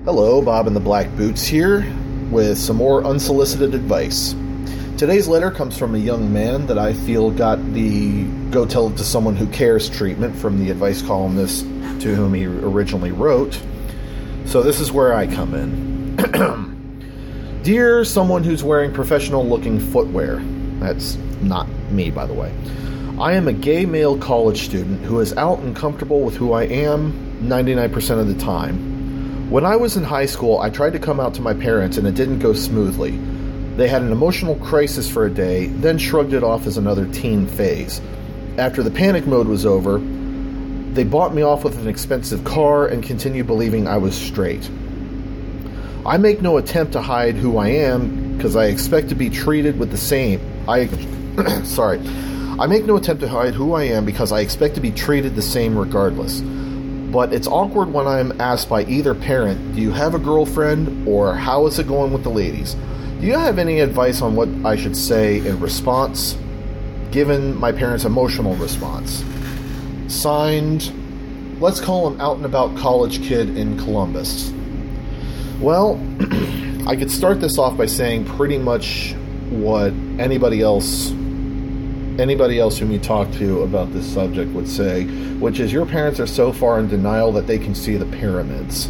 Hello, Bob in the Black Boots here with some more unsolicited advice. Today's letter comes from a young man that I feel got the go tell it to someone who cares treatment from the advice columnist to whom he originally wrote. So this is where I come in. Dear someone who's wearing professional looking footwear. That's not me, by the way. I am a gay male college student who is out and comfortable with who I am 99% of the time. When I was in high school, I tried to come out to my parents and it didn't go smoothly. They had an emotional crisis for a day, then shrugged it off as another teen phase. After the panic mode was over, they bought me off with an expensive car and continued believing I was straight. I make no attempt to hide who I am because I expect to be treated with the same. I make no attempt to hide who I am because I expect to be treated the same regardless. But it's awkward when I'm asked by either parent, do you have a girlfriend, or how is it going with the ladies? Do you have any advice on what I should say in response, given my parents' emotional response? Signed, let's call him out and about college kid in Columbus. Well, I could start this off by saying pretty much what anybody else whom you talk to about this subject would say, which is your parents are so far in denial that they can see the pyramids.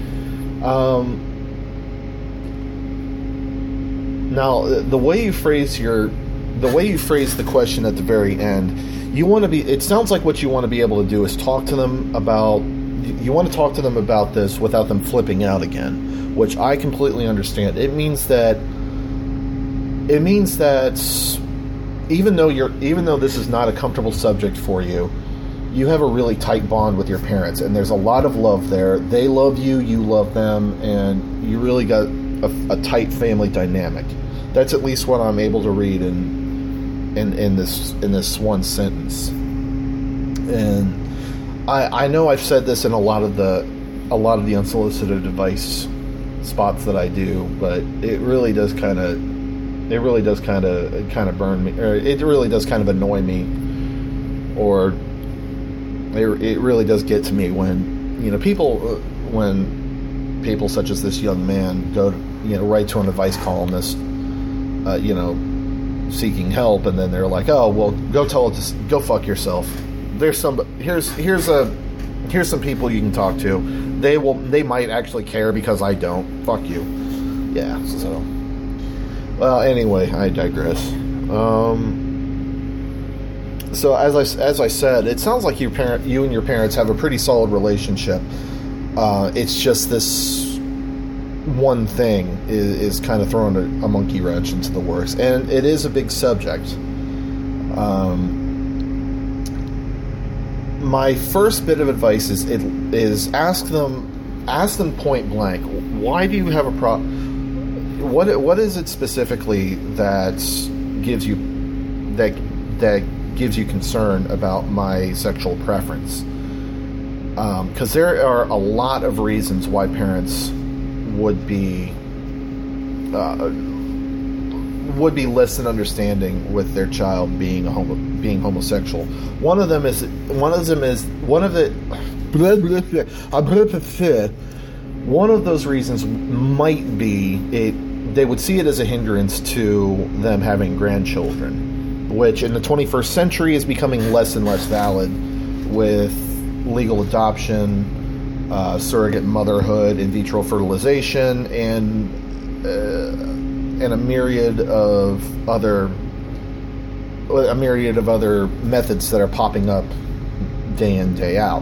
Now, the way you phrase the question at the very end, it sounds like what you want to be able to do is you want to talk to them about this without them flipping out again, which I completely understand. It means that even though this is not a comfortable subject for you, you have a really tight bond with your parents, and there's a lot of love there. They love you, you love them, and you really got a tight family dynamic. That's at least what I'm able to read in this one sentence. And I know I've said this in a lot of the unsolicited advice spots that I do, but it really does kind of burn me, or it really does kind of annoy me, or it really does get to me when people such as this young man go write to an advice columnist seeking help, and then they're like, oh well, go fuck yourself. Here's some people you can talk to. They might actually care because I don't. Fuck you. Yeah, so well, anyway, I digress. So as I said, it sounds like you and your parents have a pretty solid relationship. It's just this one thing is kind of throwing a monkey wrench into the works, and it is a big subject. My first bit of advice is ask them point blank, why do you have a problem? What is it specifically that gives you concern about my sexual preference? Because there are a lot of reasons why parents would be less than understanding with their child being homosexual. One of those reasons might be they would see it as a hindrance to them having grandchildren, which in the 21st century is becoming less and less valid with legal adoption, surrogate motherhood, in vitro fertilization, and a myriad of other methods that are popping up day in, day out.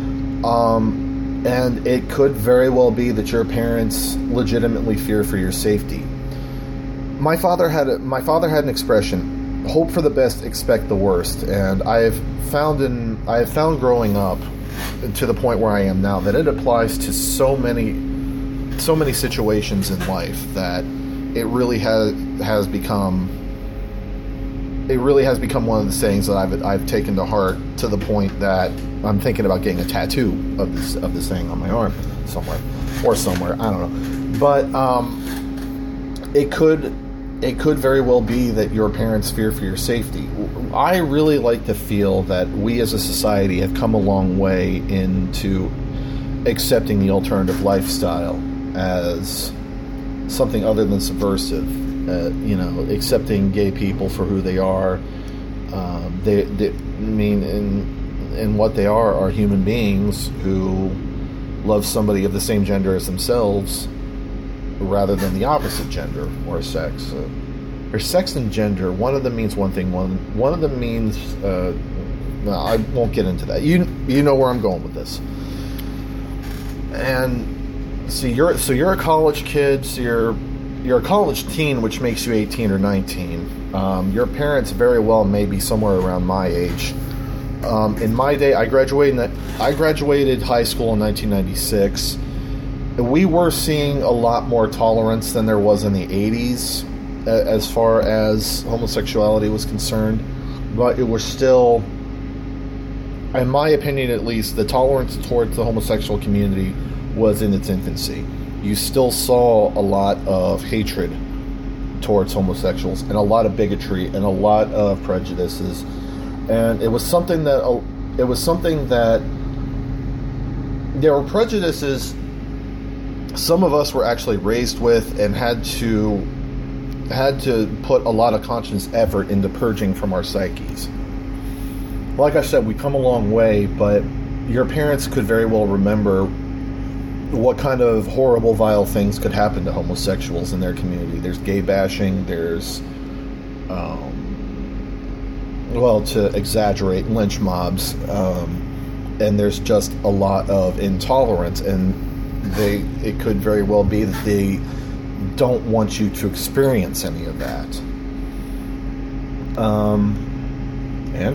And it could very well be that your parents legitimately fear for your safety. My father had an expression: "Hope for the best, expect the worst." And I have found growing up to the point where I am now that it applies to so many situations in life that it really has become one of the sayings that I've taken to heart, to the point that I'm thinking about getting a tattoo of this thing on my arm somewhere. I don't know, but it could very well be that your parents fear for your safety. I really like to feel that we as a society have come a long way into accepting the alternative lifestyle as something other than subversive. Accepting gay people for who they are. And what they are human beings who love somebody of the same gender as themselves rather than the opposite gender or sex. Or sex and gender, one of them means one thing, one of them means no, I won't get into that. You know where I'm going with this. And so you're a college kid, so you're a college teen, which makes you 18 or 19. Your parents very well may be somewhere around my age. In my day, I graduated high school in 1996. We were seeing a lot more tolerance than there was in the 80s as far as homosexuality was concerned, but it was still, in my opinion at least, the tolerance towards the homosexual community was in its infancy. You still saw a lot of hatred towards homosexuals and a lot of bigotry and a lot of prejudices, and it was something that there were prejudices some of us were actually raised with and had to put a lot of conscious effort into purging from our psyches. Like I said, we come a long way, but your parents could very well remember what kind of horrible, vile things could happen to homosexuals in their community. There's gay bashing, there's, to exaggerate, lynch mobs, and there's just a lot of intolerance, and it could very well be that they don't want you to experience any of that. And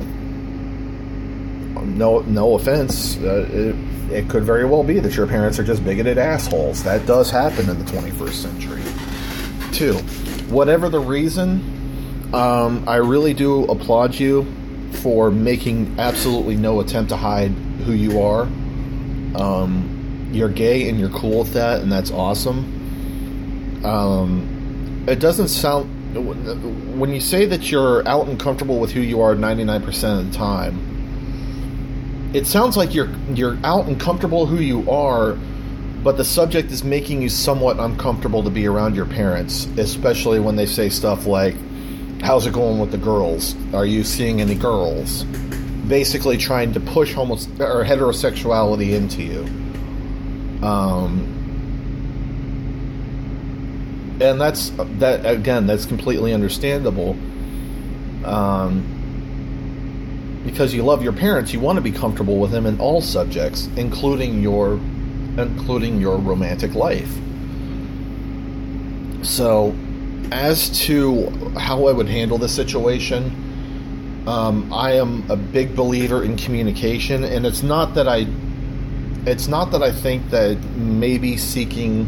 no offense, it could very well be that your parents are just bigoted assholes. That does happen in the 21st century. 2, whatever the reason, I really do applaud you for making absolutely no attempt to hide who you are. You're gay and you're cool with that, and that's awesome. It doesn't sound, when you say that you're out and comfortable with who you are 99% of the time, it sounds like you're out and comfortable who you are, but the subject is making you somewhat uncomfortable to be around your parents, especially when they say stuff like, how's it going with the girls? Are you seeing any girls? Basically trying to push heterosexuality into you. And that's completely understandable. Because you love your parents, you want to be comfortable with them in all subjects, including your romantic life. So, as to how I would handle this situation, I am a big believer in communication, and it's not that I think that maybe seeking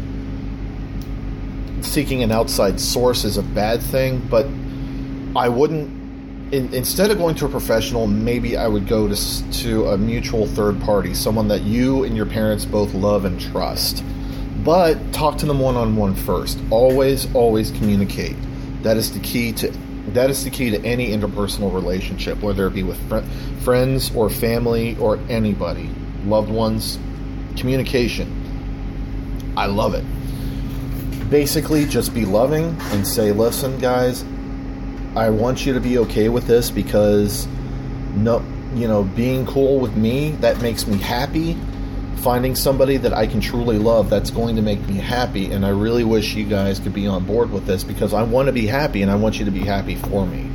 an outside source is a bad thing, but I wouldn't. Instead of going to a professional, maybe I would go to a mutual third party, someone that you and your parents both love and trust. But talk to them one-on-one first. Always communicate. That is the key to any interpersonal relationship, whether it be with friends or family or anybody, loved ones. Communication. I love it. Basically, just be loving and say, listen, guys, I want you to be okay with this because, being cool with me, that makes me happy. Finding somebody that I can truly love, that's going to make me happy, and I really wish you guys could be on board with this because I want to be happy, and I want you to be happy for me.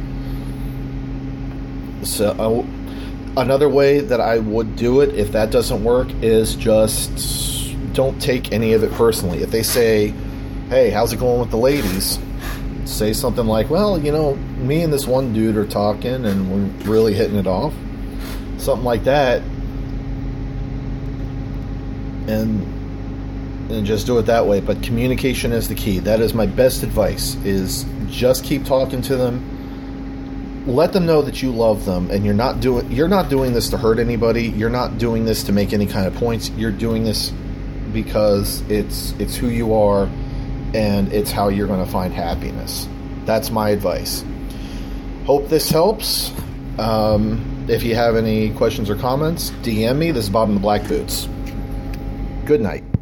So, another way that I would do it, if that doesn't work, is just don't take any of it personally. If they say, hey, how's it going with the ladies? Say something like, well, me and this one dude are talking and we're really hitting it off. Something like that. And just do it that way. But communication is the key. That is my best advice, is just keep talking to them. Let them know that you love them, and you're not doing this to hurt anybody. You're not doing this to make any kind of points. You're doing this because it's who you are, and it's how you're going to find happiness. That's my advice. Hope this helps. If you have any questions or comments, DM me. This is Bob in the Black Boots. Good night.